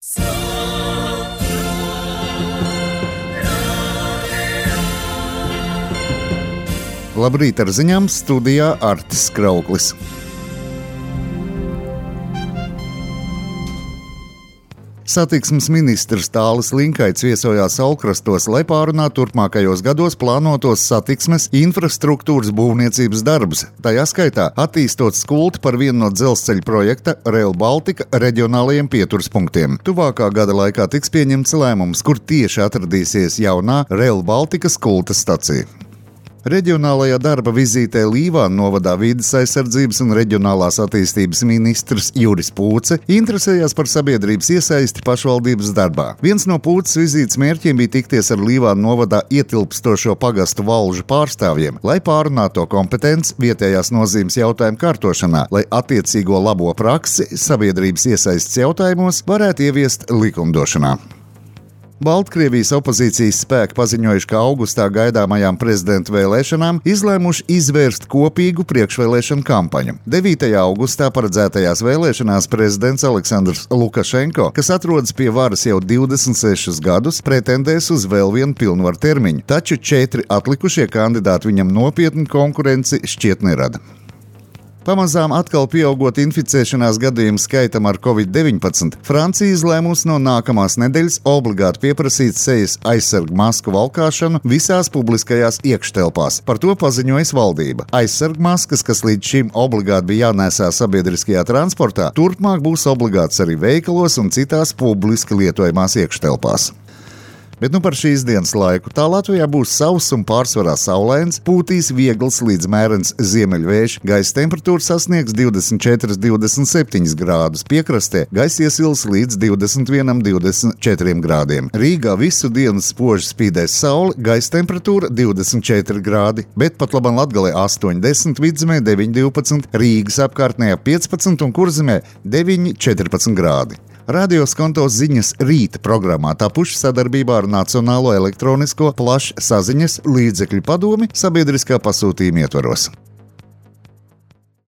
Labrīt ar ziņām, studijā Artis Krauklis. Satiksmes ministrs Tālis Linkaits viesojās Saulkrastos, lai pārunātu turpmākajos gados plānotos satiksmes infrastruktūras būvniecības darbus, tajā skaitā attīstot skulti par vienu no dzelzceļa projekta Rail Baltica reģionālajiem pieturspunktiem. Tuvākā gada laikā tiks pieņemts lēmums, kur tieši atradīsies jaunā Rail Baltica skulta stacija. Reģionālajā darba vizītē Līvānu novadā vides aizsardzības un reģionālās attīstības ministrs Juris Pūce interesējās par sabiedrības iesaisti pašvaldības darbā. Viens no Pūces vizītes mērķiem bija tikties ar Līvānu novadā ietilpstošo pagastu valžu pārstāvjiem, lai pārunāto kompetenci vietējās nozīmes jautājumu kārtošanā, lai attiecīgo labo praksi sabiedrības iesaistes jautājumos varētu ieviest likumdošanā. Baltkrievijas opozīcijas spēki paziņojuši, ka augustā gaidāmajām prezidenta vēlēšanām izlēmuši izvērst kopīgu priekšvēlēšanu kampaņu. 9. augustā paredzētajās vēlēšanās prezidents Aleksandrs Lukašenko, kas atrodas pie varas jau 26 gadus, pretendēs uz vēl vienu pilnvaru termiņu, taču 4 atlikušie kandidāti viņam nopietnu konkurenci šķiet nerada. Pamazām atkal pieaugot inficēšanās gadījumu skaitam ar Covid-19, Francija izlēmusi no nākamās nedēļas obligāti pieprasīt sejas aizsargu masku valkāšanu visās publiskajās iekštelpās. Par to paziņojas valdība. Aizsargu maskas, kas līdz šim obligāti bija jānēsā sabiedriskajā transportā, turpmāk būs obligāts arī veikalos un citās publiski lietojamās iekštelpās. Bet par šīs dienas laiku tā Latvijā būs sauss un pārsvarā saulains, pūtīs viegls līdz mērens ziemeļvējš, gaisa temperatūra sasniegs 24–27 grādus, piekrastē gaisa iesils līdz 21–24 grādiem. Rīgā visu dienu spoži spīdēs saule, gaisa temperatūra 24 grādi, bet pat labam Latgalē 8–10, Vidzemē 9–12, Rīgas apkārtnē 15 un Kurzemē 9–14 grādi. Radio Skonto ziņas rīta programmā tapuši sadarbībā ar Nacionālo elektronisko plašsaziņas līdzekļu padomi sabiedriskā pasūtījuma ietvaros.